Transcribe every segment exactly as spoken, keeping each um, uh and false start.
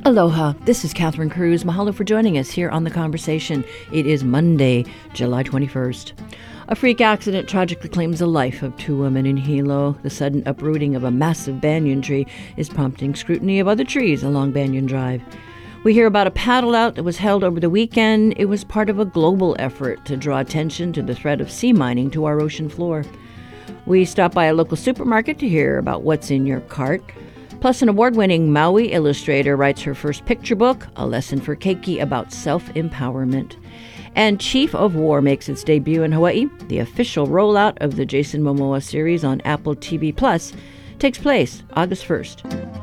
Aloha, this is Catherine Cruz. Mahalo for joining us here on The Conversation. It is Monday, July twenty-first. A freak accident tragically claims the life of two women in Hilo. The sudden uprooting of a massive banyan tree is prompting scrutiny of other trees along Banyan Drive. We hear about a paddle out that was held over the weekend. It was part of a global effort to draw attention to the threat of sea mining to our ocean floor. We stop by a local supermarket to hear about what's in your cart. Plus, an award-winning Maui illustrator writes her first picture book, A Lesson for Keiki about self-empowerment. And Chief of War makes its debut in Hawaii. The official rollout of the Jason Momoa series on Apple T V Plus takes place August first.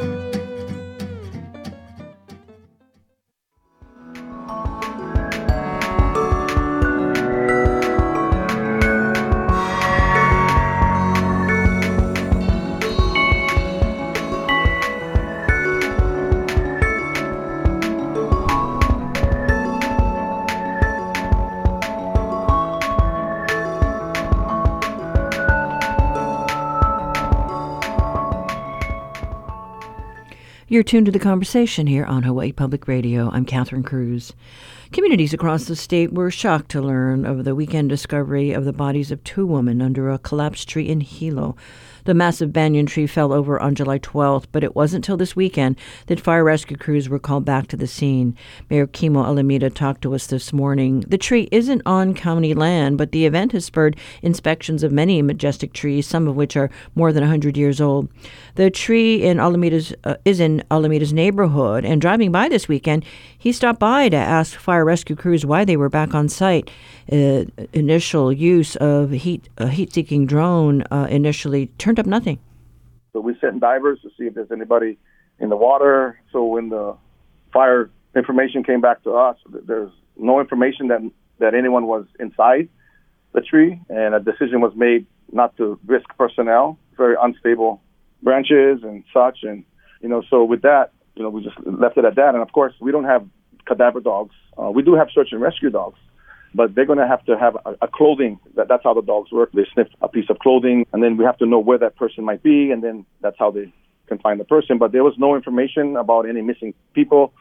You're tuned to The Conversation here on Hawaii Public Radio. I'm Catherine Cruz. Communities across the state were shocked to learn of the weekend discovery of the bodies of two women under a collapsed tree in Hilo. The massive banyan tree fell over on July twelfth, but it wasn't until this weekend that fire rescue crews were called back to the scene. Mayor Kimo Alameda talked to us this morning. The tree isn't on county land, but the event has spurred inspections of many majestic trees, some of which are more than one hundred years old. The tree in Alameda's uh, is in Alameda's neighborhood, and driving by this weekend, he stopped by to ask fire rescue crews why they were back on site. Uh, initial use of heat a heat-seeking drone uh, initially turned up nothing. So we sent divers to see if there's anybody in the water. So when the fire information came back to us, there's no information that that anyone was inside the tree, and a decision was made not to risk personnel. Very unstable branches and such, and you know, so with that, you know, we just left it at that. And of course, we don't have cadaver dogs. Uh, we do have search and rescue dogs, but they're going to have to have a, a clothing. That, that's how the dogs work. They sniff a piece of clothing, and then we have to know where that person might be, and then that's how they can find the person. But there was no information about any missing people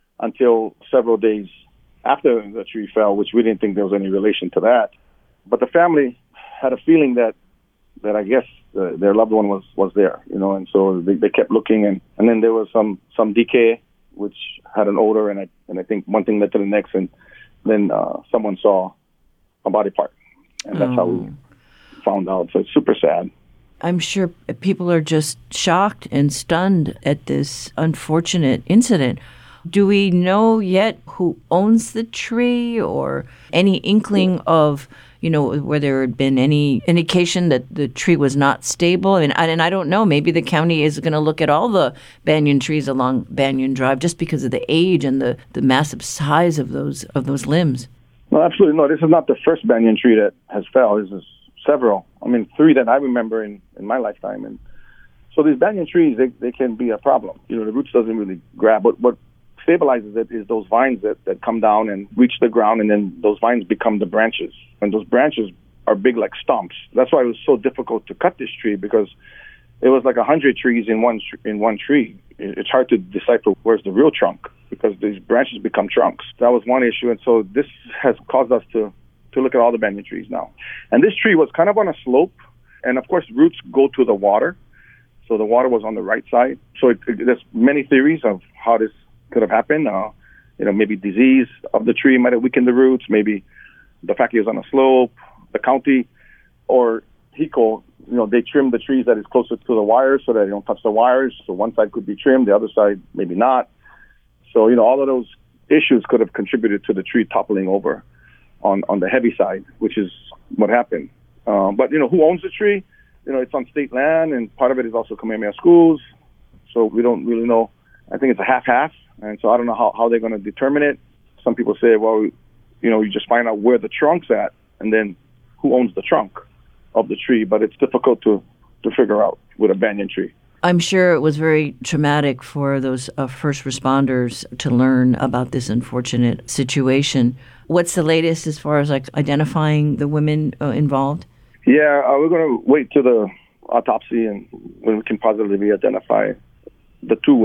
until several days after the tree fell, which we didn't think there was any relation to that. But the family had a feeling that, that I guess uh, their loved one was, was there, you know, and so they, they kept looking, and, and then there was some, some decay, which had an odor, and I, and I think one thing led to the next, and then uh, someone saw a body part, and that's oh. how we found out. So it's super sad. I'm sure people are just shocked and stunned at this unfortunate incident. Do we know yet who owns the tree, or any inkling of, you know, where there had been any indication that the tree was not stable? I mean, and I don't know, maybe the county is going to look at all the banyan trees along Banyan Drive just because of the age and the, the massive size of those of those limbs. No, absolutely no. This is not the first banyan tree that has fell. This is several. I mean, three that I remember in, in my lifetime. And so these banyan trees, they, they can be a problem. You know, the roots doesn't really grab. But what stabilizes it is those vines that, that come down and reach the ground, and then those vines become the branches. And those branches are big like stumps. That's why it was so difficult to cut this tree, because it was like a hundred trees in one in one tree. It's hard to decipher where's the real trunk, because these branches become trunks. That was one issue, and so this has caused us to, to look at all the banyan trees now. And this tree was kind of on a slope, and of course roots go to the water, so the water was on the right side. So it, it, there's many theories of how this could have happened. Uh, you know, maybe disease of the tree might have weakened the roots, maybe the fact it was on a slope, the county, or HECO, you know, they trim the trees that is closer to the wires so that they don't touch the wires. So one side could be trimmed, the other side maybe not. So, you know, all of those issues could have contributed to the tree toppling over on, on the heavy side, which is what happened. Um, but, you know, who owns the tree? You know, it's on state land, and part of it is also Kamehameha Schools. So we don't really know. I think it's a half-half, and so I don't know how, how they're going to determine it. Some people say, well, you know, you just find out where the trunk's at, and then who owns the trunk of the tree. But it's difficult to, to figure out with a banyan tree. I'm sure it was very traumatic for those uh, first responders to learn about this unfortunate situation. What's the latest as far as like identifying the women uh, involved? Yeah, uh, we're going to wait till the autopsy and when we can positively identify the two women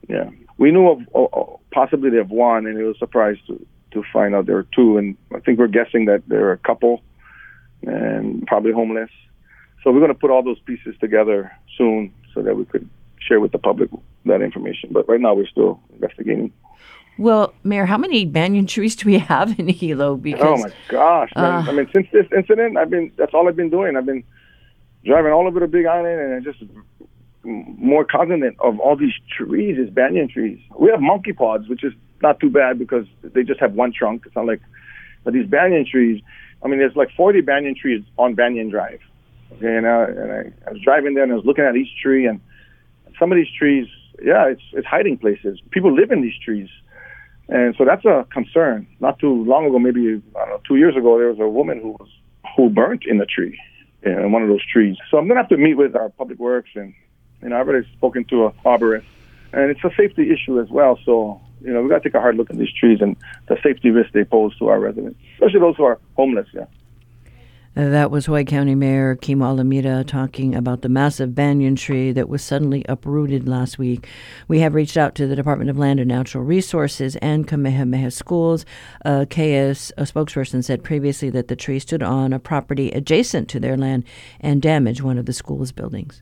Yeah. We knew of uh, possibility of one, and it was surprised to, to find out there were two. And I think we're guessing that there are a couple and probably homeless. So we're going to put all those pieces together soon so that we could share with the public that information. But right now we're still investigating. Well, Mayor, how many banyan trees do we have in Hilo? Because, oh, my gosh. Man. Uh, I mean, since this incident, I've been that's all I've been doing. I've been driving all over the Big Island, and just more cognizant of all these trees is banyan trees. We have monkey pods, which is not too bad because they just have one trunk. It's not like, but these banyan trees, I mean, there's like forty banyan trees on Banyan Drive. Okay, and, uh, and I, I was driving there and I was looking at each tree, and some of these trees, yeah, it's it's hiding places. People live in these trees. And so that's a concern. Not too long ago, maybe, I don't know, two years ago, there was a woman who was who burnt in a tree, in one of those trees. So I'm going to have to meet with our public works, and, you know, I've already spoken to an arborist. And it's a safety issue as well. So, you know, we've got to take a hard look at these trees and the safety risks they pose to our residents, especially those who are homeless, yeah. Uh, that was Hawaii County Mayor Kimo Alameda talking about the massive banyan tree that was suddenly uprooted last week. We have reached out to the Department of Land and Natural Resources and Kamehameha Schools. Uh, K S, a spokesperson, said previously that the tree stood on a property adjacent to their land and damaged one of the school's buildings.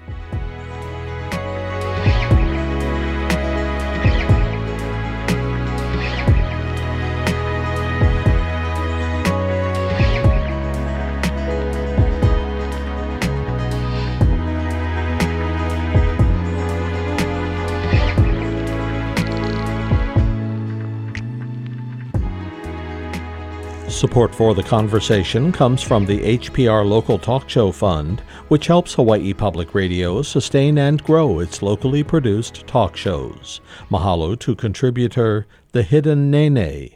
Support for the conversation comes from the H P R Local Talk Show Fund, which helps Hawaii Public Radio sustain and grow its locally produced talk shows. Mahalo to contributor The Hidden Nene.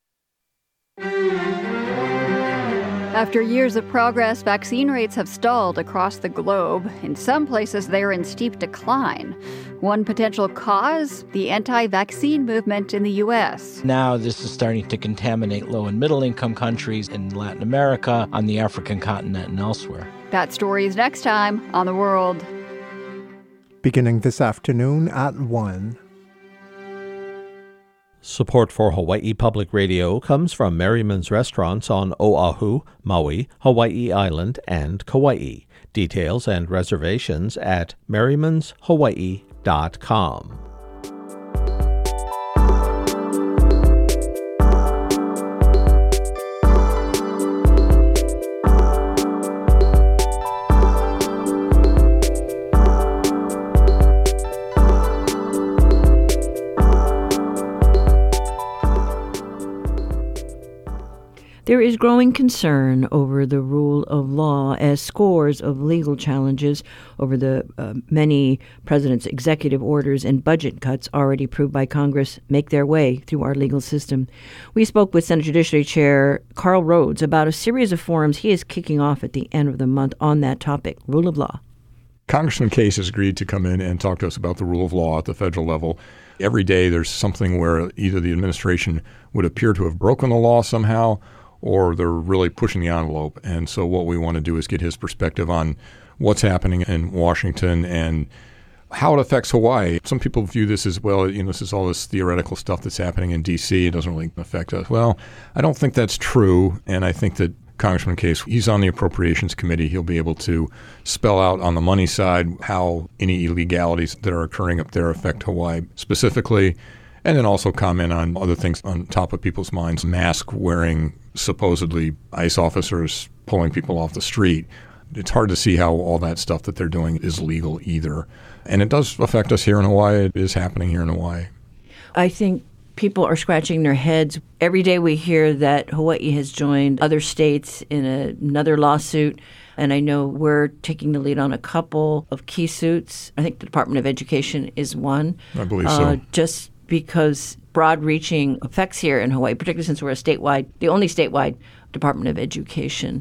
After years of progress, vaccine rates have stalled across the globe. In some places, they're in steep decline. One potential cause? The anti-vaccine movement in the U S. Now this is starting to contaminate low- and middle-income countries in Latin America, on the African continent, and elsewhere. That story is next time on The World. Beginning this afternoon at one. Support for Hawaii Public Radio comes from Merriman's Restaurants on Oahu, Maui, Hawaii Island, and Kauai. Details and reservations at merrimans hawaii dot com. There is growing concern over the rule of law as scores of legal challenges over the uh, many president's executive orders and budget cuts already approved by Congress make their way through our legal system. We spoke with Senate Judiciary Chair Carl Rhodes about a series of forums he is kicking off at the end of the month on that topic, rule of law. Congressman Case has agreed to come in and talk to us about the rule of law at the federal level. Every day there's something where either the administration would appear to have broken the law somehow, or they're really pushing the envelope. And so what we want to do is get his perspective on what's happening in Washington and how it affects Hawaii. Some people view this as, well, you know, this is all this theoretical stuff that's happening in D C. It doesn't really affect us. Well, I don't think that's true. And I think that Congressman Case, he's on the Appropriations Committee. He'll be able to spell out on the money side how any illegalities that are occurring up there affect Hawaii specifically. And then also comment on other things on top of people's minds, mask wearing, supposedly ICE officers pulling people off the street. It's hard to see how all that stuff that they're doing is legal either. And it does affect us here in Hawaii. It is happening here in Hawaii. I think people are scratching their heads. Every day we hear that Hawaii has joined other states in a, another lawsuit. And I know we're taking the lead on a couple of key suits. I think the Department of Education is one. I believe uh, so. Just because broad-reaching effects here in Hawaii, particularly since we're a statewide, the only statewide Department of Education.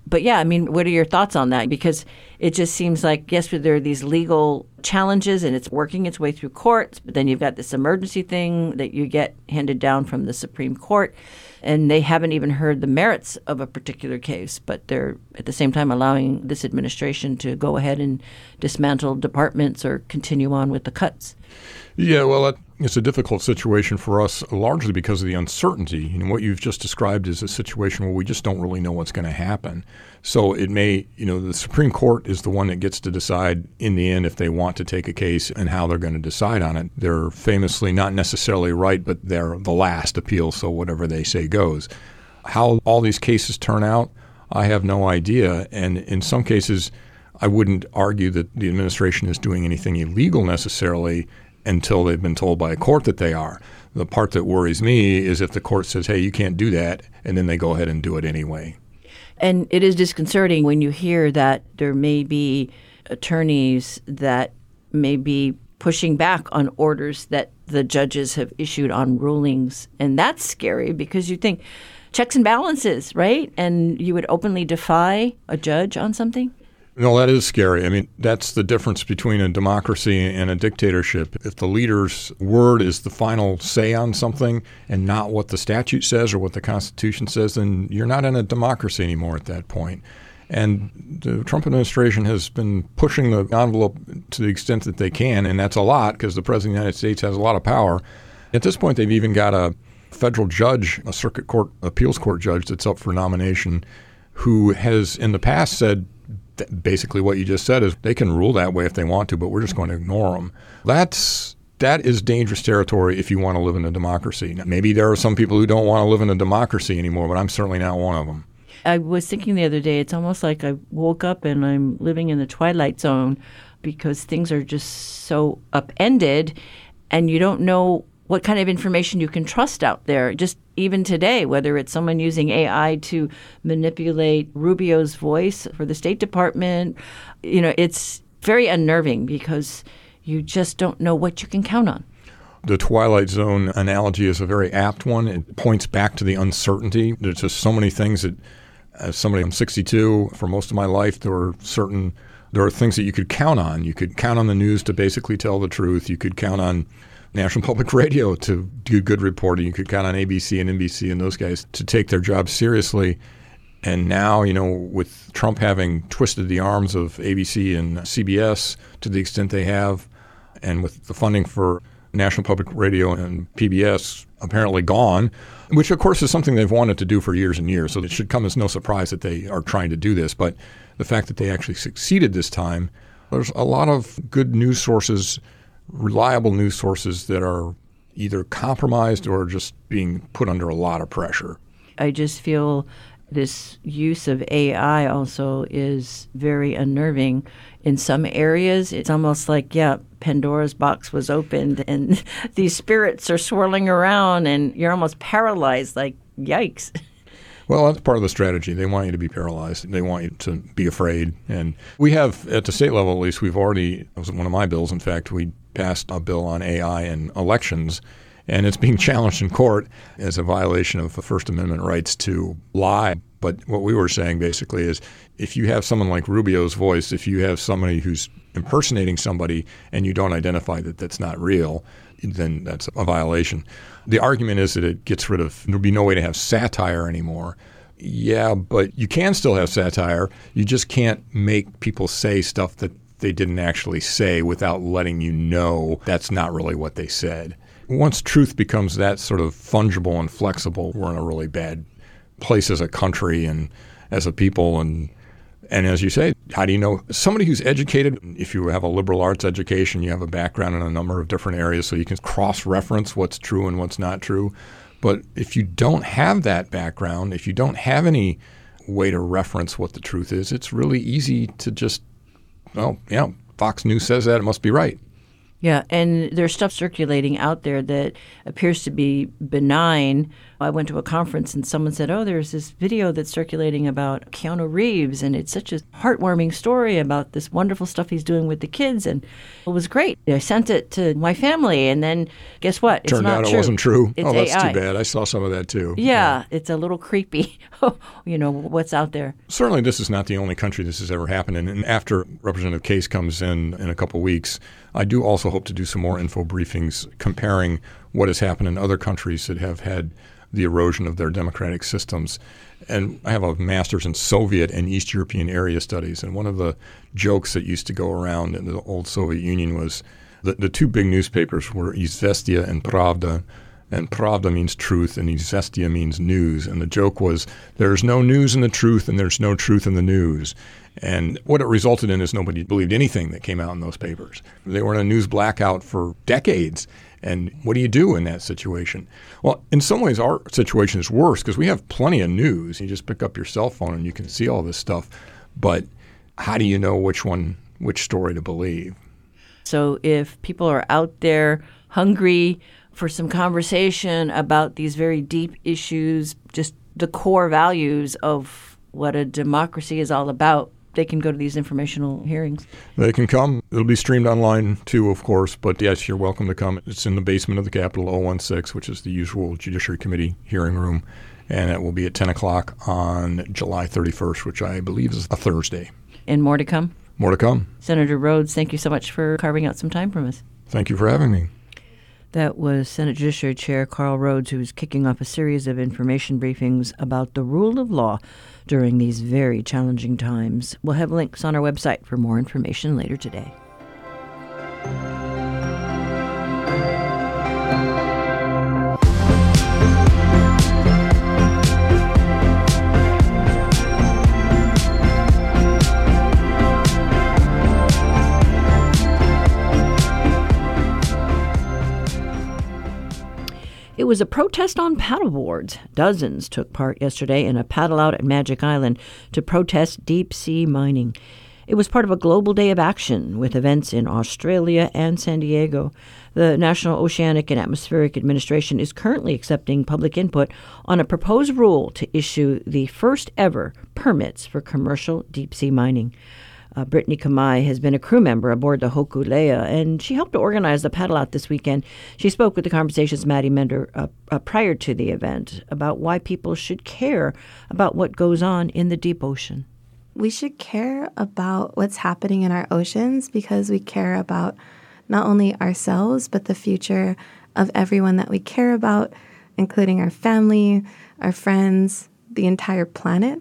But yeah, I mean, what are your thoughts on that? Because it just seems like, yes, there are these legal challenges and it's working its way through courts, but then you've got this emergency thing that you get handed down from the Supreme Court, and they haven't even heard the merits of a particular case, but they're at the same time allowing this administration to go ahead and dismantle departments or continue on with the cuts. Yeah, well, that, it's a difficult situation for us, largely because of the uncertainty. You know, what you've just described is a situation where we just don't really know what's going to happen. So it may, you know, the Supreme Court is the one that gets to decide in the end if they want to take a case and how they're going to decide on it. They're famously not necessarily right, but they're the last appeal, so whatever they say goes. How all these cases turn out, I have no idea. And in some cases, I wouldn't argue that the administration is doing anything illegal necessarily until they've been told by a court that they are. The part that worries me is if the court says, hey, you can't do that, and then they go ahead and do it anyway. And it is disconcerting when you hear that there may be attorneys that may be pushing back on orders that the judges have issued on rulings. And that's scary because you think checks and balances, right? And you would openly defy a judge on something? No, that is scary. I mean, that's the difference between a democracy and a dictatorship. If the leader's word is the final say on something and not what the statute says or what the Constitution says, then you're not in a democracy anymore at that point. And the Trump administration has been pushing the envelope to the extent that they can, and that's a lot because the President of the United States has a lot of power. At this point, they've even got a federal judge, a circuit court, appeals court judge that's up for nomination, who has in the past said, basically what you just said is they can rule that way if they want to, but we're just going to ignore them. That's that is dangerous territory if you want to live in a democracy. Now, maybe there are some people who don't want to live in a democracy anymore, but I'm certainly not one of them. I was thinking the other day, it's almost like I woke up and I'm living in the twilight zone because things are just so upended and you don't know what kind of information you can trust out there. Just even today, whether it's someone using A I to manipulate Rubio's voice for the State Department, you know, it's very unnerving because you just don't know what you can count on. The Twilight Zone analogy is a very apt one. It points back to the uncertainty. There's just so many things that, as somebody, I'm sixty-two, for most of my life, there were certain, there are things that you could count on. You could count on the news to basically tell the truth. You could count on National Public Radio to do good reporting. You could count on A B C and N B C and those guys to take their job seriously. And now, you know, with Trump having twisted the arms of A B C and C B S to the extent they have, and with the funding for National Public Radio and P B S apparently gone, which of course is something they've wanted to do for years and years. So it should come as no surprise that they are trying to do this. But the fact that they actually succeeded this time, there's a lot of good news sources, reliable news sources that are either compromised or just being put under a lot of pressure. I just feel this use of A I also is very unnerving. In some areas, it's almost like, yeah, Pandora's box was opened and these spirits are swirling around and you're almost paralyzed, like, yikes. Well, that's part of the strategy. They want you to be paralyzed. They want you to be afraid. And we have, at the state level at least, we've already, it was one of my bills, in fact, we passed a bill on A I in elections, and it's being challenged in court as a violation of the First Amendment rights to lie. But what we were saying basically is if you have someone like Rubio's voice, if you have somebody who's impersonating somebody and you don't identify that that's not real, then that's a violation. The argument is that it gets rid of, there'll be no way to have satire anymore. Yeah, but you can still have satire. You just can't make people say stuff that they didn't actually say without letting you know that's not really what they said. Once truth becomes that sort of fungible and flexible, we're in a really bad place as a country and as a people. And and as you say, how do you know? Somebody who's educated, if you have a liberal arts education, you have a background in a number of different areas, so you can cross-reference what's true and what's not true. But if you don't have that background, if you don't have any way to reference what the truth is, it's really easy to just, well, yeah, Fox News says that, it must be right. Yeah, and there's stuff circulating out there that appears to be benign. I went to a conference and someone said, oh, there's this video that's circulating about Keanu Reeves, and it's such a heartwarming story about this wonderful stuff he's doing with the kids, and it was great. I sent it to my family, and then guess what? It's Turned not out true. It wasn't true. It's oh, that's A I. too bad. I saw some of that too. Yeah, yeah. It's a little creepy, you know, what's out there. Certainly this is not the only country this has ever happened in. And after Representative Case comes in in a couple weeks, I do also hope to do some more info briefings comparing what has happened in other countries that have had the erosion of their democratic systems. And I have a master's in Soviet and East European area studies. And one of the jokes that used to go around in the old Soviet Union was that the two big newspapers were Izvestia and Pravda. And Pravda means truth, and Izvestia means news. And the joke was, there's no news in the truth, and there's no truth in the news. And what it resulted in is nobody believed anything that came out in those papers. They were in a news blackout for decades. And what do you do in that situation? Well, in some ways, our situation is worse because we have plenty of news. You just pick up your cell phone and you can see all this stuff. But how do you know which one, which story to believe? So if people are out there hungry for some conversation about these very deep issues, just the core values of what a democracy is all about, they can go to these informational hearings. They can come. It'll be streamed online too, of course. But yes, you're welcome to come. It's in the basement of the Capitol, oh one six, which is the usual Judiciary Committee hearing room. And it will be at ten o'clock on July thirty-first, which I believe is a Thursday. And more to come? More to come. Senator Rhodes, thank you so much for carving out some time from us. Thank you for having me. That was Senate Judiciary Chair Carl Rhodes, who's kicking off a series of information briefings about the rule of law during these very challenging times. We'll have links on our website for more information later today. It was a protest on paddleboards. Dozens took part yesterday in a paddle out at Magic Island to protest deep sea mining. It was part of a global day of action with events in Australia and San Diego. The National Oceanic and Atmospheric Administration is currently accepting public input on a proposed rule to issue the first ever permits for commercial deep sea mining. Uh, Brittany Kamai has been a crew member aboard the Hokulea, and she helped to organize the paddle out this weekend. She spoke with the Conversation's Maddie Mender uh, uh, prior to the event about why people should care about what goes on in the deep ocean. We should care about what's happening in our oceans because we care about not only ourselves, but the future of everyone that we care about, including our family, our friends, the entire planet.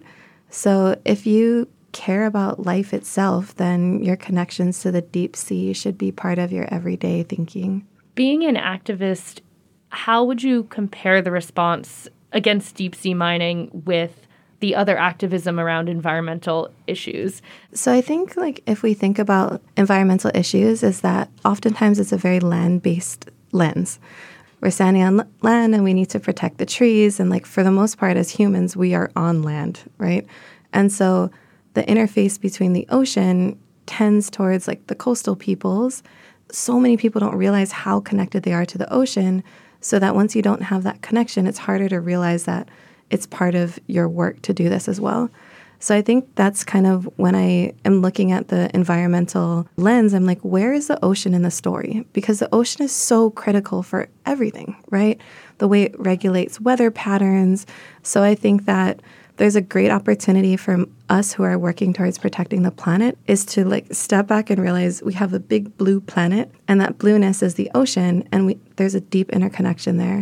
So if you care about life itself, then your connections to the deep sea should be part of your everyday thinking. Being an activist, how would you compare the response against deep sea mining with the other activism around environmental issues? So I think like if we think about environmental issues is that oftentimes it's a very land-based lens. We're standing on land and we need to protect the trees. And like for the most part as humans, we are on land, right? And so the interface between the ocean tends towards like the coastal peoples. So many people don't realize how connected they are to the ocean, so that once you don't have that connection, it's harder to realize that it's part of your work to do this as well. So I think that's kind of when I am looking at the environmental lens, I'm like, where is the ocean in the story? Because the ocean is so critical for everything, right? The way it regulates weather patterns. So I think that there's a great opportunity for us who are working towards protecting the planet is to like step back and realize we have a big blue planet, and that blueness is the ocean, and we, there's a deep interconnection there.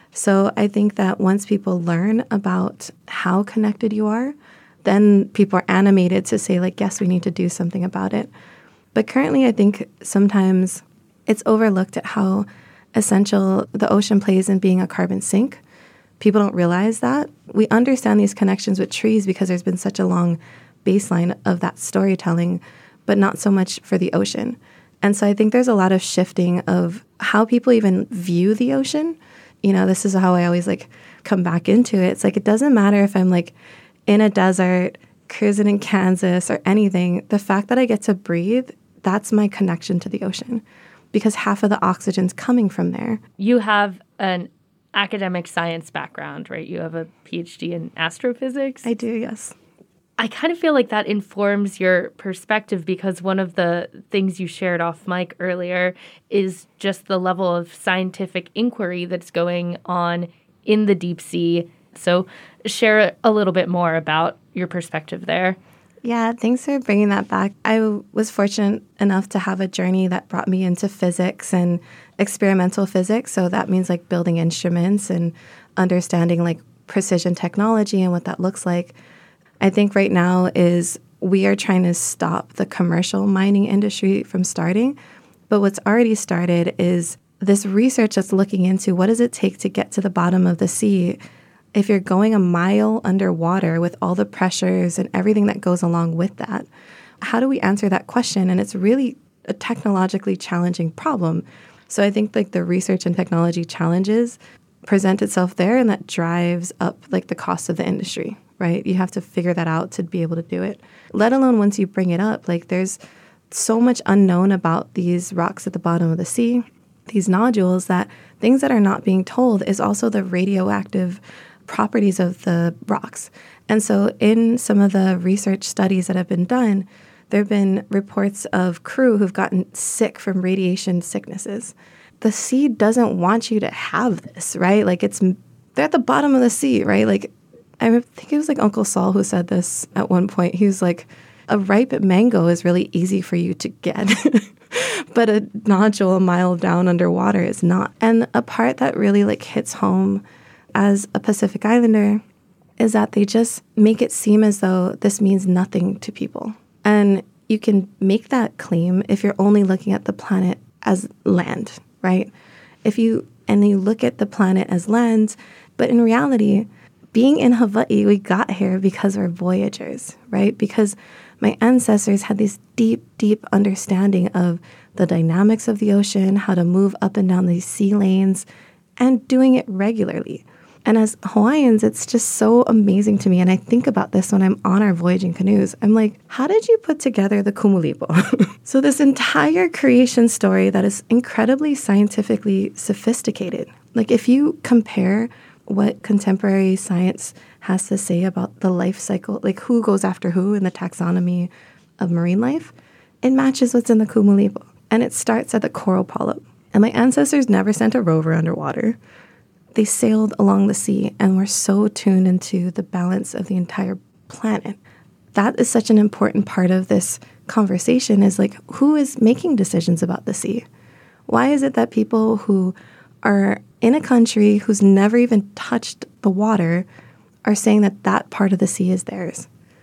So I think that once people learn about how connected you are, then people are animated to say like, yes, we need to do something about it. But currently, I think sometimes it's overlooked at how essential the ocean plays in being a carbon sink. People don't realize that. We understand these connections with trees because there's been such a long baseline of that storytelling, but not so much for the ocean. And so I think there's a lot of shifting of how people even view the ocean. You know, this is how I always like come back into it. It's like, it doesn't matter if I'm like in a desert, cruising in Kansas or anything. The fact that I get to breathe, that's my connection to the ocean. because half of the oxygen's coming from there. You have an academic science background, right? You have a P H D in astrophysics. I do, yes. I kind of feel like that informs your perspective because one of the things you shared off mic earlier is just the level of scientific inquiry that's going on in the deep sea. So share a little bit more about your perspective there. Yeah, thanks for bringing that back. I was fortunate enough to have a journey that brought me into physics and experimental physics. So that means like building instruments and understanding like precision technology and what that looks like. I think right now is we are trying to stop the commercial mining industry from starting. But what's already started is this research that's looking into what does it take to get to the bottom of the sea. If you're going a mile underwater with all the pressures and everything that goes along with that, how do we answer that question? And it's really a technologically challenging problem. So I think like the research and technology challenges present itself there, and that drives up like the cost of the industry, right? You have to figure that out to be able to do it, let alone once you bring it up. Like there's so much unknown about these rocks at the bottom of the sea, these nodules, that things that are not being told is also the radioactive properties of the rocks. And so in some of the research studies that have been done, there have been reports of crew who've gotten sick from radiation sicknesses. The sea doesn't want you to have this, right? Like it's, they're at the bottom of the sea, right? Like I think it was like Uncle Saul who said this at one point. He was like, a ripe mango is really easy for you to get, but a nodule a mile down underwater is not. And a part that really like hits home as a Pacific Islander is that they just make it seem as though this means nothing to people. And you can make that claim if you're only looking at the planet as land, right? If you, and you look at the planet as land, but in reality, being in Hawaii, we got here because we're voyagers, right? Because my ancestors had this deep, deep understanding of the dynamics of the ocean, how to move up and down these sea lanes, and doing it regularly. And as Hawaiians, it's just so amazing to me. And I think about this when I'm on our voyaging canoes. I'm like, how did you put together the Kumulipo? So this entire creation story that is incredibly scientifically sophisticated. Like if you compare what contemporary science has to say about the life cycle, like who goes after who in the taxonomy of marine life, it matches what's in the Kumulipo. And it starts at the coral polyp. And my ancestors never sent a rover underwater. They sailed along the sea and were so tuned into the balance of the entire planet. That is such an important part of this conversation, is like, who is making decisions about the sea? Why is it that people who are in a country who's never even touched the water are saying that that part of the sea is theirs?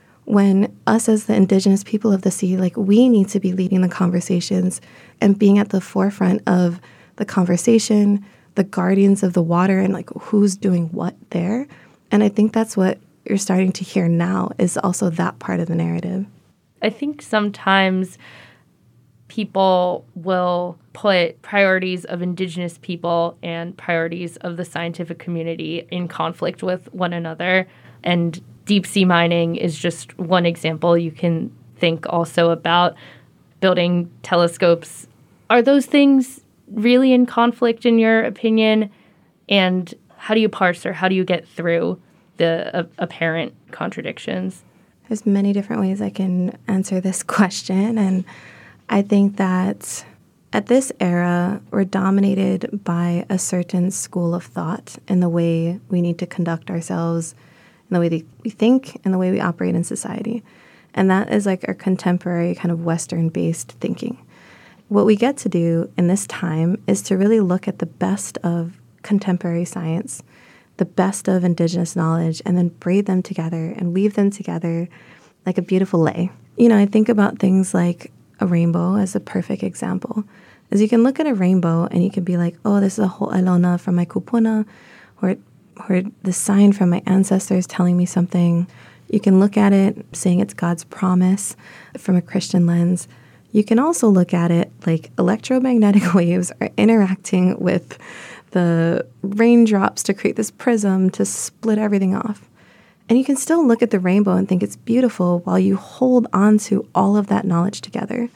When us as the indigenous people of the sea, like we need to be leading the conversations and being at the forefront of the conversation, the guardians of the water, and like who's doing what there. And I think that's what you're starting to hear now, is also that part of the narrative. I think sometimes people will put priorities of Indigenous people and priorities of the scientific community in conflict with one another. And deep sea mining is just one example. You can think also about building telescopes. Are those things really in conflict in your opinion? And how do you parse, or how do you get through the uh, apparent contradictions? There's many different ways I can answer this question. And I think that at this era, we're dominated by a certain school of thought in the way we need to conduct ourselves, in the way that we think, and the way we operate in society. And that is like our contemporary kind of Western-based thinking. What we get to do in this time is to really look at the best of contemporary science, the best of Indigenous knowledge, and then braid them together and weave them together like a beautiful lei. You know, I think about things like a rainbow as a perfect example. As you can look at a rainbow and you can be like, oh, this is a ho'ailona from my kupuna, or, or the sign from my ancestors telling me something. You can look at it saying it's God's promise from a Christian lens. You can also look at it like electromagnetic waves are interacting with the raindrops to create this prism to split everything off. And you can still look at the rainbow and think it's beautiful while you hold on to all of that knowledge together.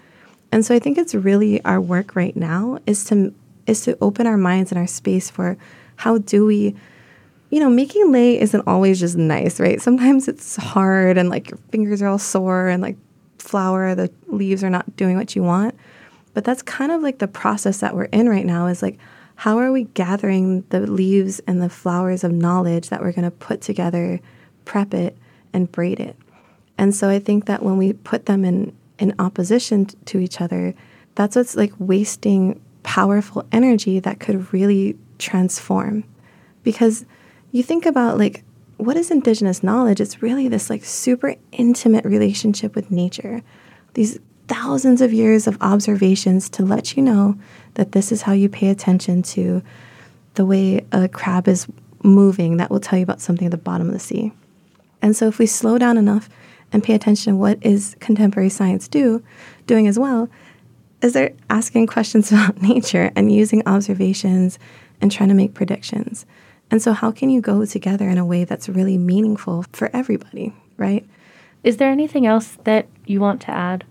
And so I think it's really our work right now is to is to open our minds and our space for how do we, you know, making lei isn't always just nice, right? Sometimes it's hard and like your fingers are all sore and like flower, the leaves are not doing what you want. But that's kind of like the process that we're in right now is like, how are we gathering the leaves and the flowers of knowledge that we're going to put together, prep it, and braid it? And so I think that when we put them in, in opposition t- to each other, that's what's like wasting powerful energy that could really transform. Because you think about like, what is indigenous knowledge? It's really this like super intimate relationship with nature. These thousands of years of observations to let you know that this is how you pay attention to the way a crab is moving. That will tell you about something at the bottom of the sea. And so if we slow down enough and pay attention to what is contemporary science do, doing as well, is they're asking questions about nature and using observations and trying to make predictions. And so how can you go together in a way that's really meaningful for everybody, right? Is there anything else that you want to add?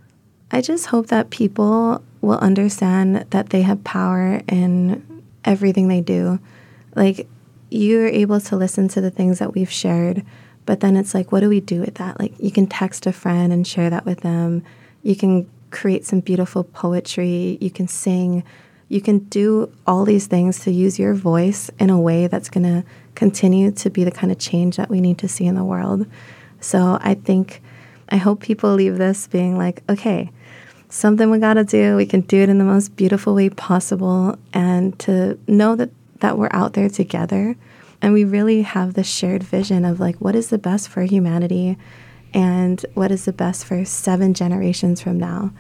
I just hope that people will understand that they have power in everything they do. Like, you're able to listen to the things that we've shared, but then it's like, what do we do with that? Like, you can text a friend and share that with them. You can create some beautiful poetry. You can sing. You can do all these things to use your voice in a way that's going to continue to be the kind of change that we need to see in the world. So I think, I hope people leave this being like, okay, something we got to do. We can do it in the most beautiful way possible, and to know that, that we're out there together. And we really have this shared vision of like, what is the best for humanity and what is the best for seven generations from now.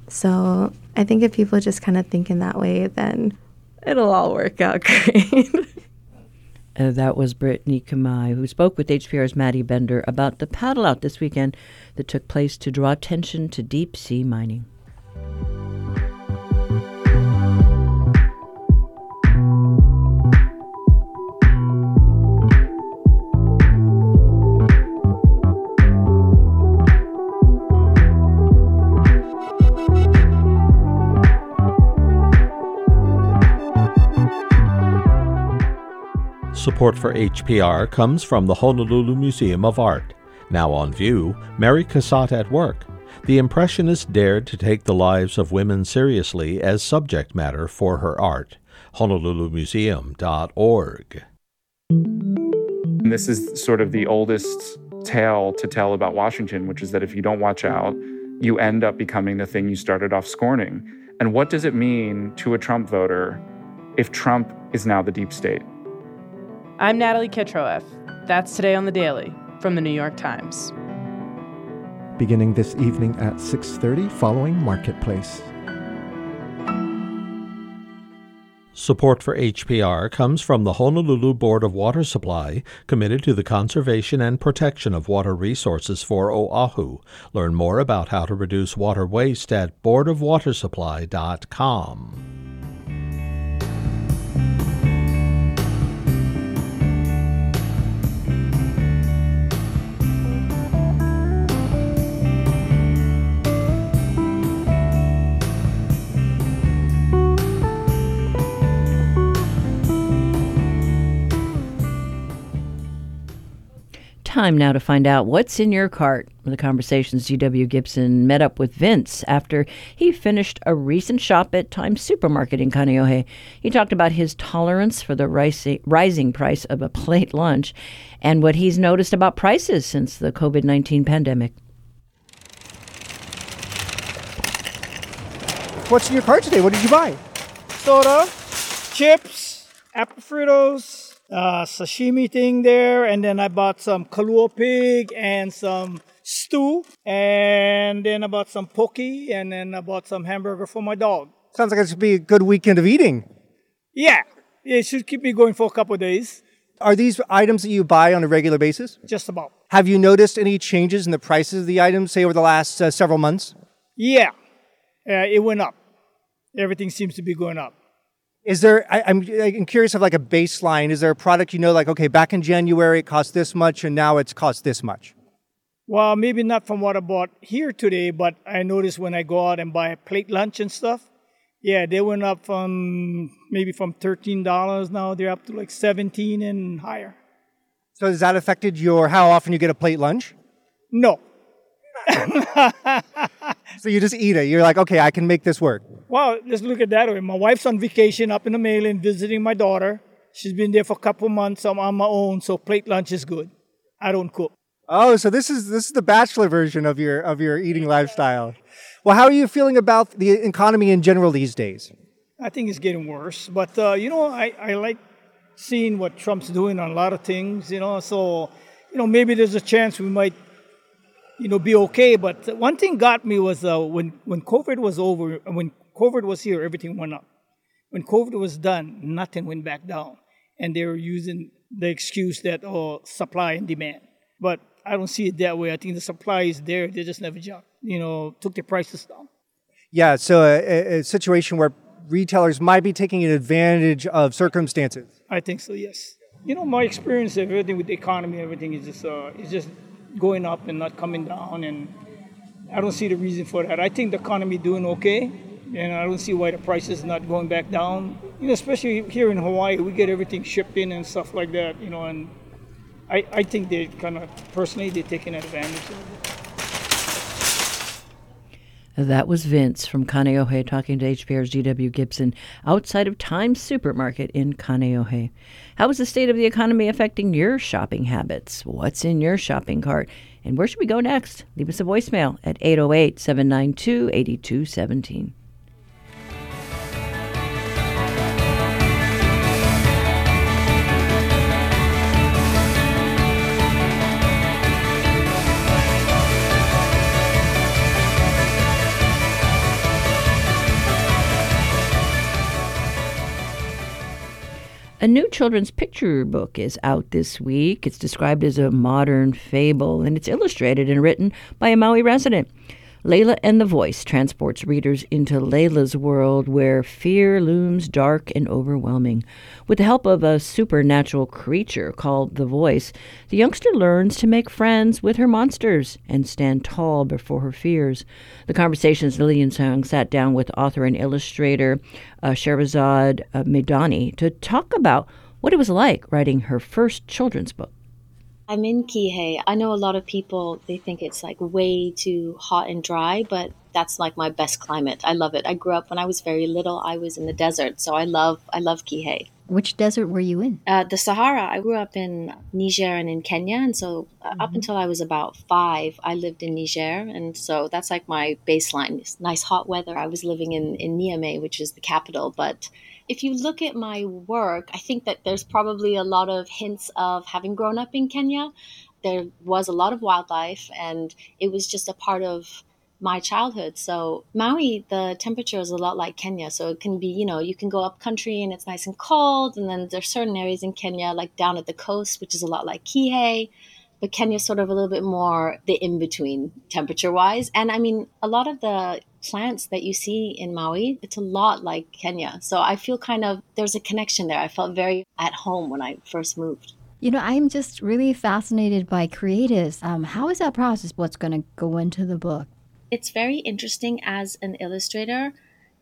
So I think if people just kind of think in that way, then it'll all work out great. Uh, that was Brittany Kamai, who spoke with H P R's Maddie Bender about the paddle out this weekend that took place to draw attention to deep sea mining. Support for H P R comes from the Honolulu Museum of Art. Now on view, Mary Cassatt at work. The Impressionist dared to take the lives of women seriously as subject matter for her art. honolulu museum dot org. This is sort of the oldest tale to tell about Washington, which is that if you don't watch out, you end up becoming the thing you started off scorning. And what does it mean to a Trump voter if Trump is now the deep state? I'm Natalie Kitroeff. That's Today on the Daily from the New York Times. Beginning this evening at six thirty following Marketplace. Support for H P R comes from the Honolulu Board of Water Supply, committed to the conservation and protection of water resources for Oahu. Learn more about how to reduce water waste at board of water supply dot com. Time now to find out what's in your cart. The Conversation's G W Gibson met up with Vince after he finished a recent shop at Times Supermarket in Kaneohe. He talked about his tolerance for the rising price of a plate lunch and what he's noticed about prices since the covid nineteen pandemic. What's in your cart today? What did you buy? Soda, chips, apple fritters, Uh, sashimi thing there, and then I bought some kalua pig and some stew, and then I bought some poke, and then I bought some hamburger for my dog. Sounds like it's going to be a good weekend of eating. Yeah, it should keep me going for a couple of days. Are these items that you buy on a regular basis? Just about. Have you noticed any changes in the prices of the items, say, over the last uh, several months? Yeah, uh, it went up. Everything seems to be going up. Is there, I, I'm, I'm curious of like a baseline. Is there a product you know, like, okay, back in January it cost this much and now it's cost this much? Well, maybe not from what I bought here today, but I noticed when I go out and buy a plate lunch and stuff, yeah, they went up from maybe from thirteen dollars now. They're up to like seventeen and higher. So has that affected your how often you get a plate lunch? No. So you just eat it. You're like, okay, I can make this work. Well, let's look at it that way. My wife's on vacation up in the mainland visiting my daughter. She's been there for a couple months. I'm on my own, so plate lunch is good. I don't cook. Oh, so this is this is the bachelor version of your of your eating lifestyle. Well, how are you feeling about the economy in general these days? I think it's getting worse. But, uh, you know, I, I like seeing what Trump's doing on a lot of things, you know. So, you know, maybe there's a chance we might, you know, be okay. But one thing got me was uh, when, when COVID was over, when COVID was here, everything went up. When COVID was done, nothing went back down. And they were using the excuse that, oh, supply and demand. But I don't see it that way. I think the supply is there. They just never jumped, you know, took the prices down. Yeah, so a, a situation where retailers might be taking advantage of circumstances. I think so, yes. You know, my experience of everything with the economy, everything is just uh, is just going up and not coming down. And I don't see the reason for that. I think the economy doing okay. And I don't see why the price is not going back down. You know, especially here in Hawaii, we get everything shipped in and stuff like that, you know, and I, I think they kind of, personally, they're taking advantage of it. That was Vince from Kaneohe talking to H P R's G W Gibson outside of Times Supermarket in Kaneohe. How is the state of the economy affecting your shopping habits? What's in your shopping cart? And where should we go next? Leave us a voicemail at eight oh eight, seven nine two, eight two one seven. A new children's picture book is out this week. It's described as a modern fable, and it's illustrated and written by a Maui resident. Layla and the Voice transports readers into Layla's world where fear looms dark and overwhelming. With the help of a supernatural creature called the Voice, the youngster learns to make friends with her monsters and stand tall before her fears. The Conversations Lillian Song sat down with author and illustrator uh, Sherazad uh, Medani to talk about what it was like writing her first children's book. I'm in Kihei. I know a lot of people, they think it's like way too hot and dry, but that's like my best climate. I love it. I grew up when I was very little. I was in the desert, so I love I love Kihei. Which desert were you in? Uh, the Sahara. I grew up in Niger and in Kenya, and so uh, mm-hmm. up until I was about five, I lived in Niger, and so that's like my baseline. It's nice hot weather. I was living in, in Niamey, which is the capital, but if you look at my work, I think that there's probably a lot of hints of having grown up in Kenya. There was a lot of wildlife, and it was just a part of my childhood. So Maui, the temperature is a lot like Kenya. So it can be, you know, you can go up country and it's nice and cold. And then there's certain areas in Kenya, like down at the coast, which is a lot like Kihei. But Kenya's sort of a little bit more the in-between temperature-wise. And I mean, a lot of the plants that you see in Maui, it's a lot like Kenya. So I feel kind of, there's a connection there. I felt very at home when I first moved. You know, I'm just really fascinated by creatives. Um, how is that process? What's going to go into the book? It's very interesting as an illustrator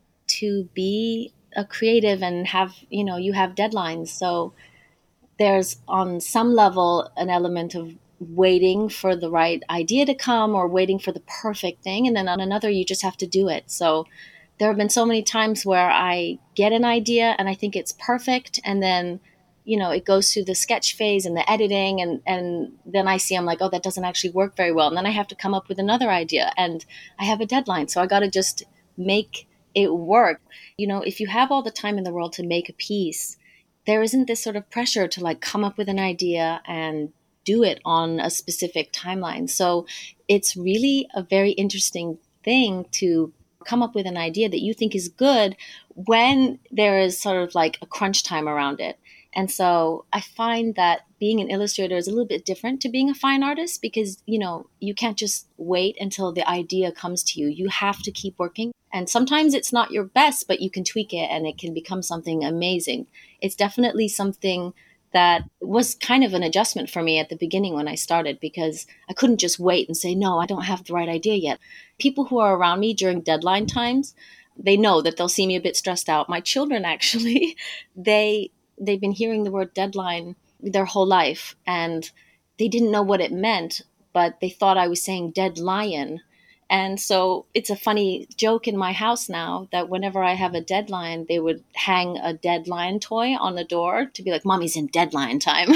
to be a creative and have, you know, you have deadlines. So there's on some level an element of waiting for the right idea to come or waiting for the perfect thing. And then on another, you just have to do it. So there have been so many times where I get an idea and I think it's perfect. And then, you know, it goes through the sketch phase and the editing. And, and then I see, I'm like, oh, that doesn't actually work very well. And then I have to come up with another idea and I have a deadline. So I got to just make it work. You know, if you have all the time in the world to make a piece, there isn't this sort of pressure to like come up with an idea and do it on a specific timeline. So it's really a very interesting thing to come up with an idea that you think is good when there is sort of like a crunch time around it. And so I find that being an illustrator is a little bit different to being a fine artist because, you know, you can't just wait until the idea comes to you. You have to keep working. And sometimes it's not your best, but you can tweak it and it can become something amazing. It's definitely something that was kind of an adjustment for me at the beginning when I started, because I couldn't just wait and say, no, I don't have the right idea yet. People who are around me during deadline times, they know that they'll see me a bit stressed out. My children, actually, they, they've been hearing the word deadline their whole life, and they didn't know what it meant, but they thought I was saying dead lion. And so it's a funny joke in my house now that whenever I have a deadline, they would hang a dead lion toy on the door to be like, Mommy's in deadline time.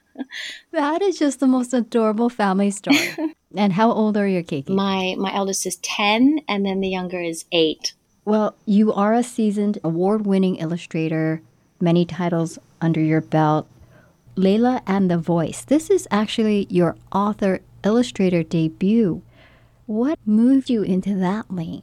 That is just the most adorable family story. And how old are your Keiki? My my eldest is ten, and then the younger is eight. Well, you are a seasoned, award-winning illustrator, many titles under your belt. Layla and the Voice. This is actually your author-illustrator debut. What moved you into that lane?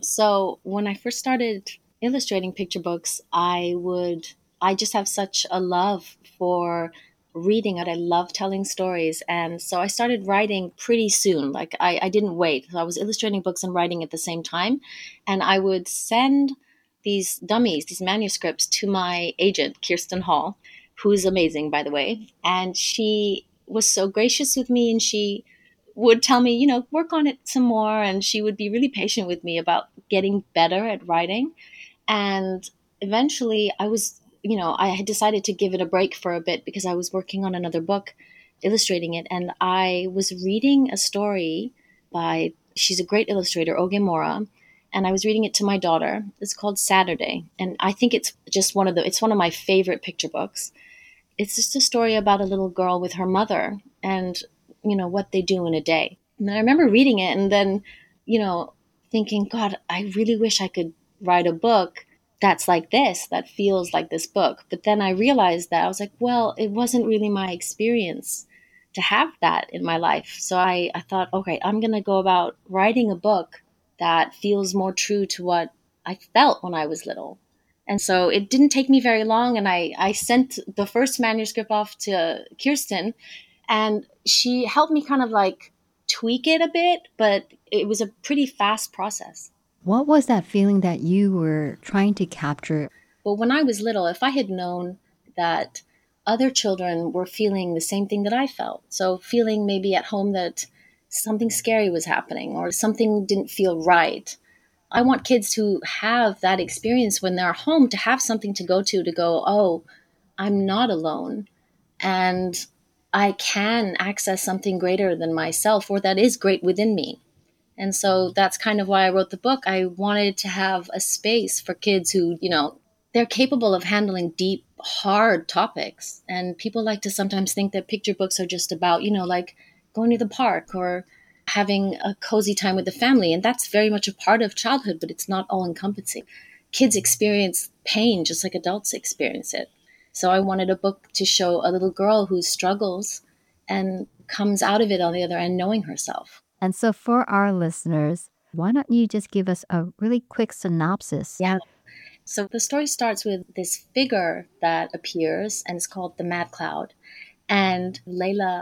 So when I first started illustrating picture books, I would, I just have such a love for reading it. I love telling stories. And so I started writing pretty soon. Like I, I didn't wait. So I was illustrating books and writing at the same time. And I would send these dummies, these manuscripts to my agent, Kirsten Hall, who is amazing, by the way. And she was so gracious with me, and she would tell me, you know, work on it some more. And she would be really patient with me about getting better at writing. And eventually I was, you know, I had decided to give it a break for a bit because I was working on another book, illustrating it. And I was reading a story by, she's a great illustrator, Oge Mora. And I was reading it to my daughter. It's called Saturday. And I think it's just one of the, it's one of my favorite picture books. It's just a story about a little girl with her mother and, you know, what they do in a day. And I remember reading it and then, you know, thinking, God, I really wish I could write a book that's like this, that feels like this book. But then I realized that I was like, well, it wasn't really my experience to have that in my life. So I, I thought, okay, I'm going to go about writing a book that feels more true to what I felt when I was little. And so it didn't take me very long. And I, I sent the first manuscript off to Kirsten, and she helped me kind of like tweak it a bit, but it was a pretty fast process. What was that feeling that you were trying to capture? Well, when I was little, if I had known that other children were feeling the same thing that I felt, so feeling maybe at home that something scary was happening or something didn't feel right, I want kids to have that experience when they're home, to have something to go to, to go, oh, I'm not alone. And I can access something greater than myself, or that is great within me. And so that's kind of why I wrote the book. I wanted to have a space for kids who, you know, they're capable of handling deep, hard topics. And people like to sometimes think that picture books are just about, you know, like going to the park or having a cozy time with the family. And that's very much a part of childhood, but it's not all encompassing. Kids experience pain just like adults experience it. So I wanted a book to show a little girl who struggles and comes out of it on the other end knowing herself. And so for our listeners, why don't you just give us a really quick synopsis? Yeah. So the story starts with this figure that appears, and it's called the Mad Cloud. And Layla,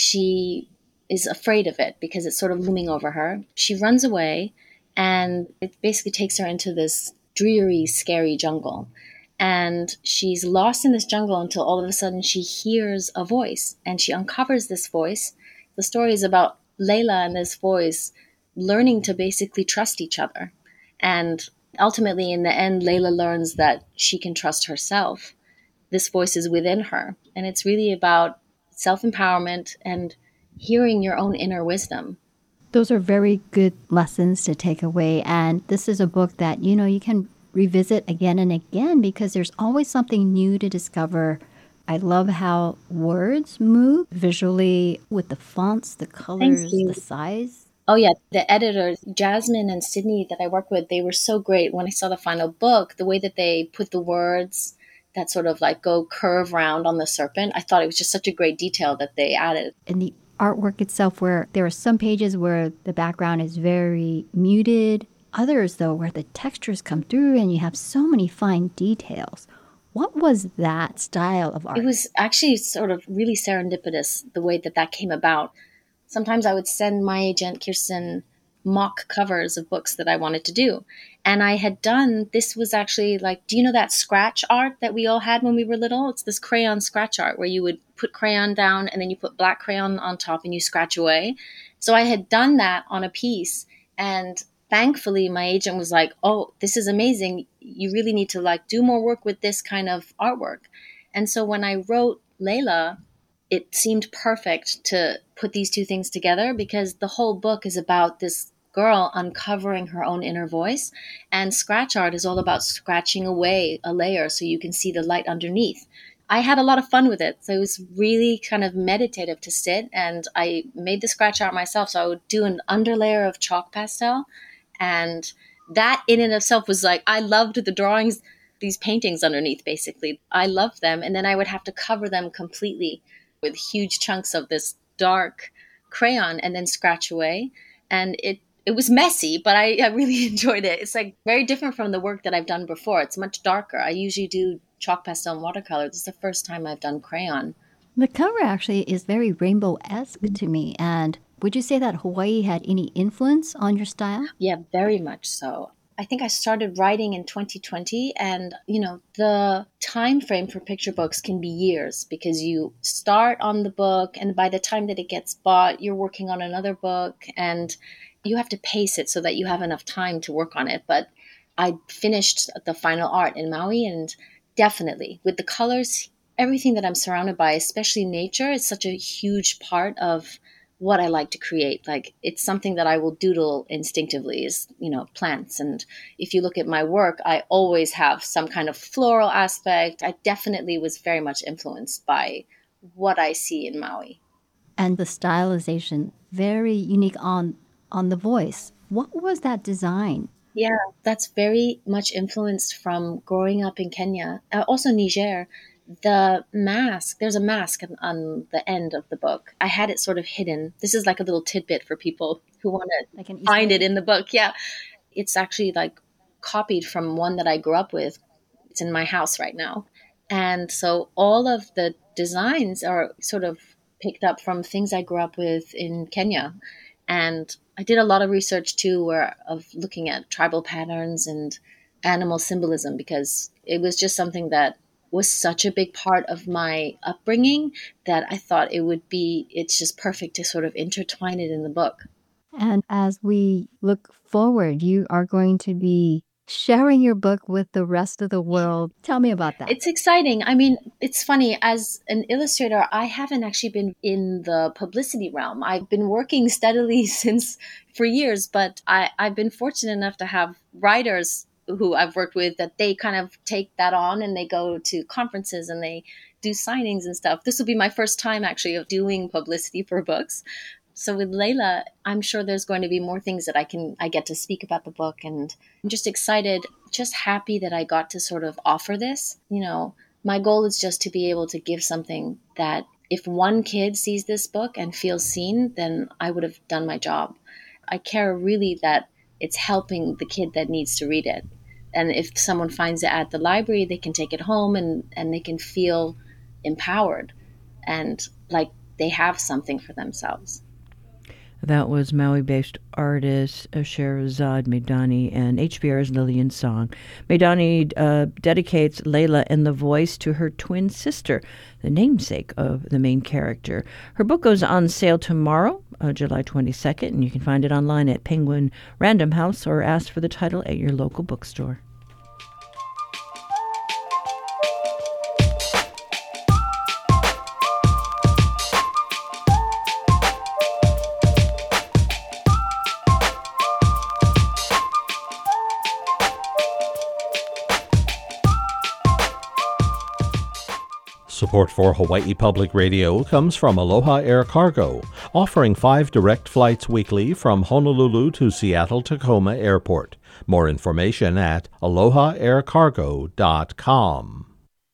she is afraid of it because it's sort of looming over her. She runs away, and it basically takes her into this dreary, scary jungle. And she's lost in this jungle until all of a sudden she hears a voice, and she uncovers this voice. The story is about Layla and this voice learning to basically trust each other. And ultimately, in the end, Layla learns that she can trust herself. This voice is within her. And it's really about self-empowerment and hearing your own inner wisdom. Those are very good lessons to take away. And this is a book that, you know, you can revisit again and again because there's always something new to discover. I love how words move visually with the fonts, the colors, the size. Oh, yeah. The editors, Jasmine and Sydney that I work with, they were so great. When I saw the final book, the way that they put the words that sort of like go curve round on the serpent, I thought it was just such a great detail that they added. And the artwork itself, where there are some pages where the background is very muted, others, though, where the textures come through and you have so many fine details. What was that style of art? It was actually sort of really serendipitous, the way that that came about. Sometimes I would send my agent, Kirsten, mock covers of books that I wanted to do. And I had done, this was actually like, do you know that scratch art that we all had when we were little? It's this crayon scratch art where you would put crayon down and then you put black crayon on top and you scratch away. So I had done that on a piece, and thankfully my agent was like, oh, this is amazing. You really need to like do more work with this kind of artwork. And so when I wrote Layla, it seemed perfect to put these two things together, because the whole book is about this girl uncovering her own inner voice, and scratch art is all about scratching away a layer so you can see the light underneath. I had a lot of fun with it. So it was really kind of meditative to sit, and I made the scratch art myself. So I would do an underlayer of chalk pastel, and that in and of itself was like, I loved the drawings, these paintings underneath, basically. I loved them. And then I would have to cover them completely with huge chunks of this dark crayon and then scratch away. And it It was messy, but I, I really enjoyed it. It's like very different from the work that I've done before. It's much darker. I usually do chalk pastel and watercolor. This is the first time I've done crayon. The cover actually is very rainbow-esque to me. And would you say that Hawaii had any influence on your style? Yeah, very much so. I think I started writing in twenty twenty, and, you know, the time frame for picture books can be years, because you start on the book and by the time that it gets bought, you're working on another book, and you have to pace it so that you have enough time to work on it. But I finished the final art in Maui, and definitely with the colors, everything that I'm surrounded by, especially nature, is such a huge part of what I like to create. Like, it's something that I will doodle instinctively, is, you know, plants. And if you look at my work, I always have some kind of floral aspect. I definitely was very much influenced by what I see in Maui. And the stylization, very unique on on the voice. What was that design? Yeah, that's very much influenced from growing up in Kenya, uh, also Niger. The mask, there's a mask on, on the end of the book. I had it sort of hidden. This is like a little tidbit for people who want to like find it in the book. Yeah, it's actually like copied from one that I grew up with. It's in my house right now. And so all of the designs are sort of picked up from things I grew up with in Kenya. And I did a lot of research too, where of looking at tribal patterns and animal symbolism, because it was just something that was such a big part of my upbringing that I thought it would be, it's just perfect to sort of intertwine it in the book. And as we look forward, you are going to be sharing your book with the rest of the world. Tell me about that. It's exciting. I mean, it's funny. As an illustrator, I haven't actually been in the publicity realm. I've been working steadily since for years, but I, I've been fortunate enough to have writers who I've worked with that they kind of take that on and they go to conferences and they do signings and stuff. This will be my first time actually of doing publicity for books. So with Layla, I'm sure there's going to be more things that I can, I get to speak about the book, and I'm just excited, just happy that I got to sort of offer this. You know, my goal is just to be able to give something that if one kid sees this book and feels seen, then I would have done my job. I care really that it's helping the kid that needs to read it. And if someone finds it at the library, they can take it home and, and they can feel empowered and like they have something for themselves. That was Maui-based artist Sherazad Meidani and H B R's Lillian Song. Meidani uh, dedicates Layla and the voice to her twin sister, the namesake of the main character. Her book goes on sale tomorrow, uh, July twenty-second, and you can find it online at Penguin Random House or ask for the title at your local bookstore. Support for Hawaii Public Radio comes from Aloha Air Cargo, offering five direct flights weekly from Honolulu to Seattle-Tacoma Airport. More information at aloha air cargo dot com.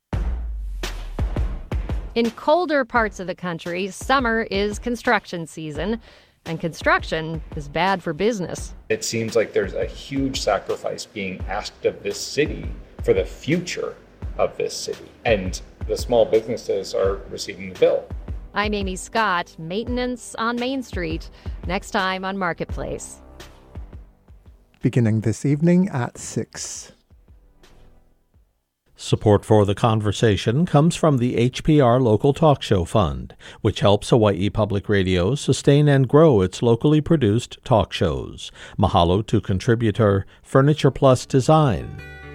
In colder parts of the country, summer is construction season, and construction is bad for business. It seems like there's a huge sacrifice being asked of this city for the future of this city, and the small businesses are receiving the bill. I'm Amy Scott, maintenance on Main Street, next time on Marketplace. beginning this evening at six. Support for the conversation comes from the H P R Local Talk Show Fund, which helps Hawaii Public Radio sustain and grow its locally produced talk shows. Mahalo to contributor Furniture Plus Design.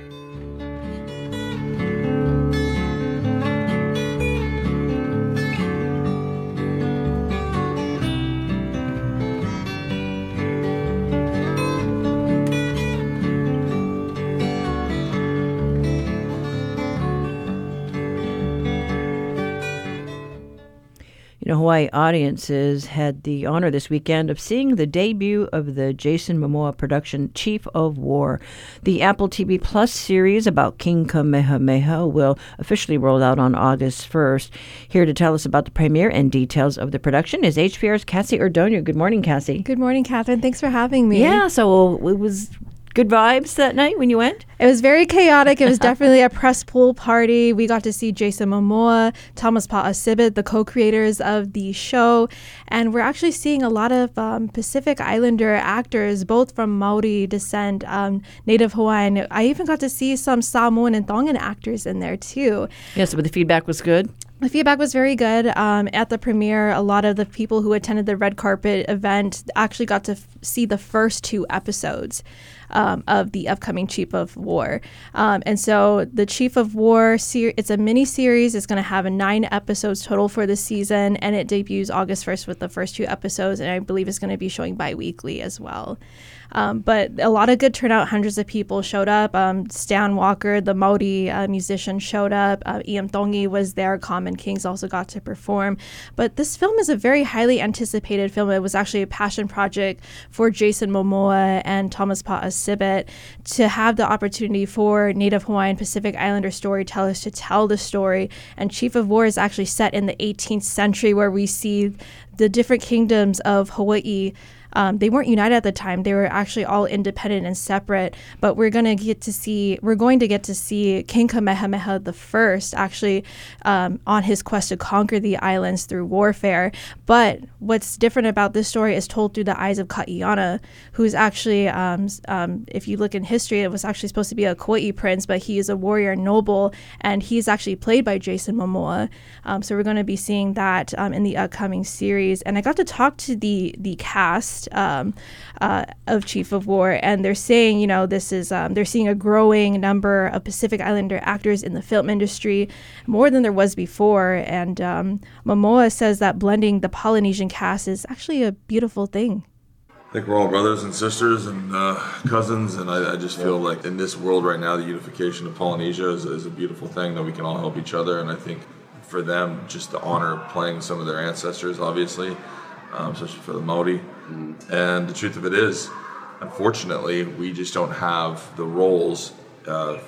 You know, Hawaii audiences had the honor this weekend of seeing the debut of the Jason Momoa production Chief of War. The Apple T V Plus series about King Kamehameha will officially roll out on August first. Here to tell us about the premiere and details of the production is H P R's Cassie Ordonio. Good morning, Cassie. Good morning, Catherine. Thanks for having me. Yeah, so it was good vibes that night when you went? It was very chaotic. It was definitely a press pool party. We got to see Jason Momoa, Thomas Pa'asibit, the co-creators of the show. And we're actually seeing a lot of um, Pacific Islander actors, both from Maori descent, um, Native Hawaiian. I even got to see some Samoan and Tongan actors in there, too. Yes, but the feedback was good? The feedback was very good. Um, at the premiere, a lot of the people who attended the red carpet event actually got to f- see the first two episodes um, of the upcoming Chief of War. Um, and so the Chief of War, ser- it's a mini-series. It's going to have a nine episodes total for the season, and it debuts August first with the first two episodes, and I believe it's going to be showing bi-weekly as well. Um, but a lot of good turnout. Hundreds of people showed up. Um, Stan Walker, the Maori uh, musician, showed up. Uh, Iam Tongi was there. Common Kings also got to perform. But this film is a very highly anticipated film. It was actually a passion project for Jason Momoa and Thomas Pa'asibit to have the opportunity for Native Hawaiian Pacific Islander storytellers to tell the story. And Chief of War is actually set in the eighteenth century, where we see the different kingdoms of Hawaii. Um, they weren't united at the time. They were actually all independent and separate. But we're going to get to see, we're going to get to see King Kamehameha the First actually um, on his quest to conquer the islands through warfare. But what's different about this story is told through the eyes of Ka'iana, who's actually, um, um, if you look in history, it was actually supposed to be a Kauai prince, but he is a warrior noble, and he's actually played by Jason Momoa. Um, so we're going to be seeing that um, in the upcoming series. And I got to talk to the the cast Um, uh, of Chief of War, and they're saying, you know, this is um, they're seeing a growing number of Pacific Islander actors in the film industry, more than there was before. And um, Momoa says that blending the Polynesian cast is actually a beautiful thing. I think we're all brothers and sisters and uh, cousins, and I, I just feel like in this world right now, the unification of Polynesia is, is a beautiful thing, that we can all help each other. And I think for them, just the honor of playing some of their ancestors, obviously, um, especially for the Maori. And the truth of it is, unfortunately, we just don't have the roles, uh,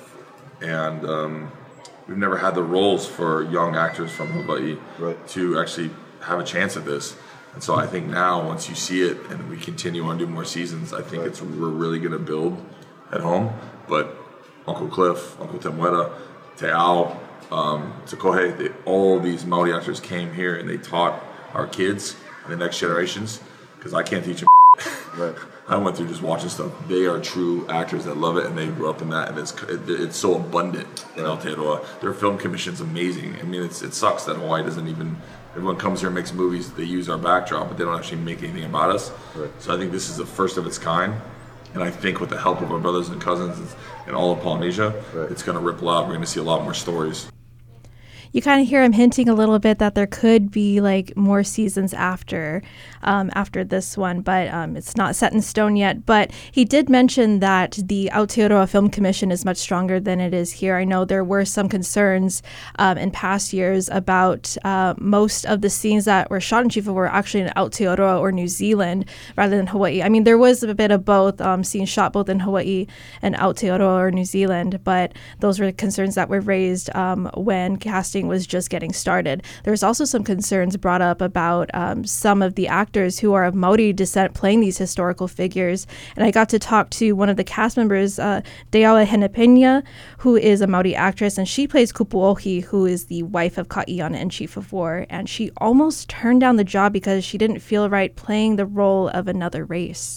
and um, we've never had the roles for young actors from Hawaii right. to actually have a chance at this. And so I think now, once you see it and we continue on doing more seasons, I think right. it's we're really going to build at home. But Uncle Cliff, Uncle Temuera, Te Ao, um, Te Kohe, they, all these Maori actors came here and they taught our kids and the next generations. Because I can't teach them. Right. I went through just watching stuff. They are true actors that love it, and they grew up in that, and it's it, it's so abundant in Aotearoa. Their film commission's amazing. I mean, it's, it sucks that Hawaii doesn't even. Everyone comes here and makes movies. They use our backdrop, but they don't actually make anything about us. Right. So I think this is the first of its kind, and I think with the help of our brothers and cousins and all of Polynesia, right. it's going to ripple out. We're going to see a lot more stories. You kind of hear him hinting a little bit that there could be like more seasons after um, after this one, but um, it's not set in stone yet. But he did mention that the Aotearoa Film Commission is much stronger than it is here. I know there were some concerns um, in past years about uh, most of the scenes that were shot in Chief of War actually in Aotearoa or New Zealand rather than Hawaii. I mean, there was a bit of both, um, scenes shot both in Hawaii and Aotearoa or New Zealand, but those were concerns that were raised um, when casting was just getting started. There was also some concerns brought up about um, some of the actors who are of Maori descent playing these historical figures. And I got to talk to one of the cast members, uh, Deawa Henepena, who is a Maori actress, and she plays Kupuohi, who is the wife of Ka'iana and Chief of War. And she almost turned down the job because she didn't feel right playing the role of another race.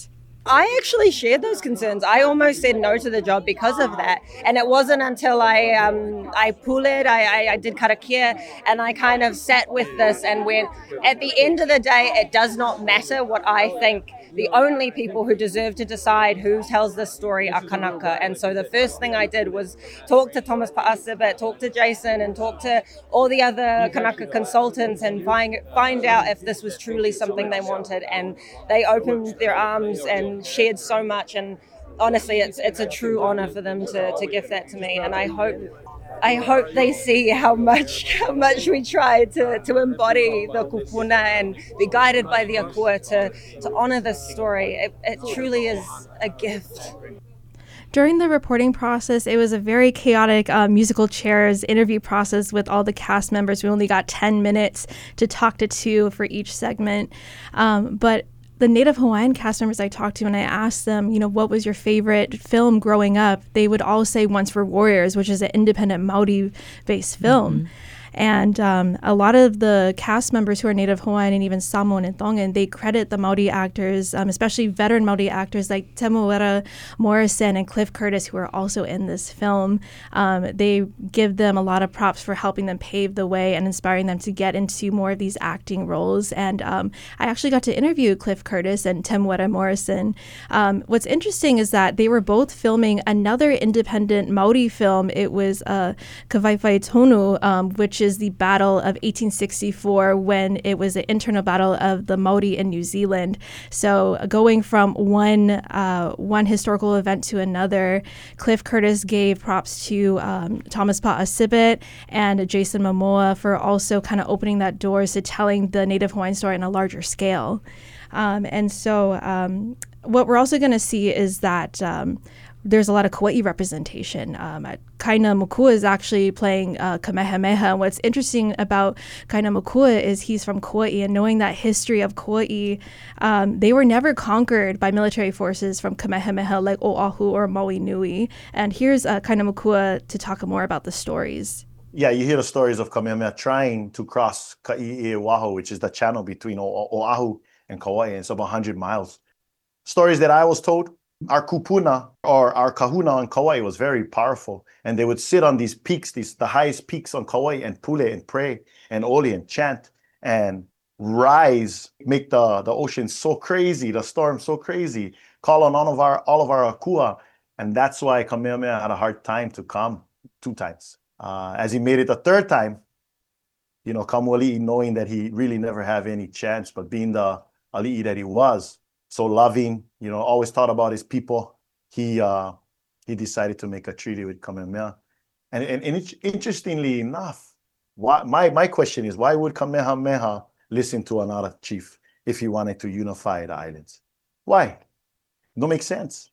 I actually shared those concerns. I almost said no to the job because of that. And it wasn't until I um, I pulled it, I, I, I did karakia, and I kind of sat with this and went, at the end of the day, it does not matter what I think. The only people who deserve to decide who tells this story are Kanaka. And so the first thing I did was talk to Thomas Pa'asibit, talk to Jason, and talk to all the other Kanaka consultants and find, find out if this was truly something they wanted. And they opened their arms and shared so much. And honestly, it's it's a true honor for them to, to give that to me. And I hope I hope they see how much how much we try to, to embody the kupuna and be guided by the akua to, to honor this story. It, it truly is a gift. During the reporting process, it was a very chaotic uh, musical chairs interview process with all the cast members. We only got ten minutes to talk to two for each segment. Um, but the Native Hawaiian cast members I talked to, and I asked them, you know, what was your favorite film growing up? They would all say Once for Warriors, which is an independent Maori-based film. Mm-hmm. And um, a lot of the cast members who are Native Hawaiian and even Samoan and Tongan, they credit the Maori actors, um, especially veteran Maori actors like Temuera Morrison and Cliff Curtis, who are also in this film. Um, they give them a lot of props for helping them pave the way and inspiring them to get into more of these acting roles. And um, I actually got to interview Cliff Curtis and Temuera Morrison. Um, what's interesting is that they were both filming another independent Maori film. It was uh, Kawaiwhai Tonu, um, which is the Battle of eighteen sixty-four, when it was an internal battle of the Maori in New Zealand. So uh, going from one uh, one historical event to another, Cliff Curtis gave props to um, Thomas Pa'asibit and Jason Momoa for also kind of opening that doors to telling the Native Hawaiian story on a larger scale. Um, and so um, what we're also going to see is that um, there's a lot of Kauai representation. Um, Kaina Mokua is actually playing uh, Kamehameha. And what's interesting about Kaina Mokua is he's from Kauai, and knowing that history of Kauai, um, they were never conquered by military forces from Kamehameha like Oahu or Maui Nui. And here's uh, Kaina Mokua to talk more about the stories. Yeah, you hear the stories of Kamehameha trying to cross Ka'i'iwaho, which is the channel between o- Oahu and Kauai, and it's about one hundred miles. Stories that I was told, our kupuna or our kahuna on Kauai was very powerful, and they would sit on these peaks, these the highest peaks on Kauai, and pule and pray and oli and chant and rise, make the, the ocean so crazy, the storm so crazy, call on all of our all of our akua, and that's why Kamehameha had a hard time to come two times. Uh, as he made it a third time, you know, Kamuali'i, knowing that he really never had any chance, but being the ali'i that he was, so loving, you know, always thought about his people, he uh, he decided to make a treaty with Kamehameha. And, and, and it, interestingly enough, why, my, my question is, why would Kamehameha listen to another chief if he wanted to unify the islands? Why? Don't make sense.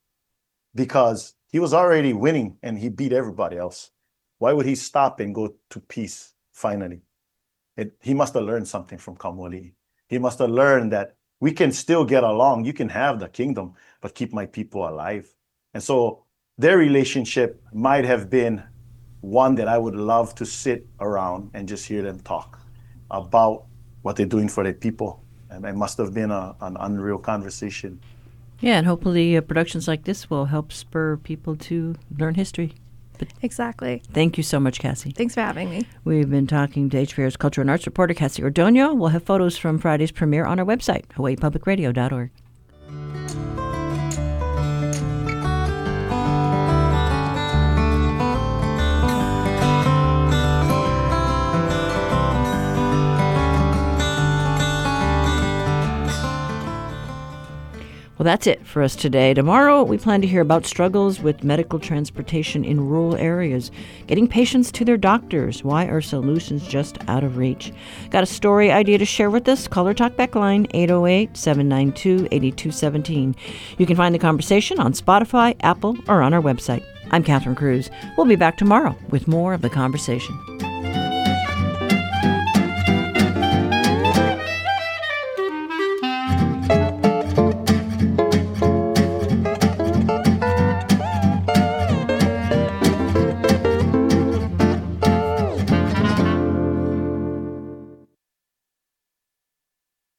Because he was already winning and he beat everybody else. Why would he stop and go to peace finally? It, he must have learned something from Kamuali'i. He must have learned that we can still get along. You can have the kingdom, but keep my people alive. And so their relationship might have been one that I would love to sit around and just hear them talk about what they're doing for their people. And it must have been a, an unreal conversation. Yeah, and hopefully uh, productions like this will help spur people to learn history. But exactly. Thank you so much, Cassie. Thanks for having me. We've been talking to H P R's culture and arts reporter, Cassie Ordonio. We'll have photos from Friday's premiere on our website, hawaii public radio dot org. Well, that's it for us today. Tomorrow, we plan to hear about struggles with medical transportation in rural areas, getting patients to their doctors. Why are solutions just out of reach? Got a story idea to share with us? Call or talk back line eight oh eight, seven nine two, eight two one seven. You can find the conversation on Spotify, Apple, or on our website. I'm Catherine Cruz. We'll be back tomorrow with more of the conversation.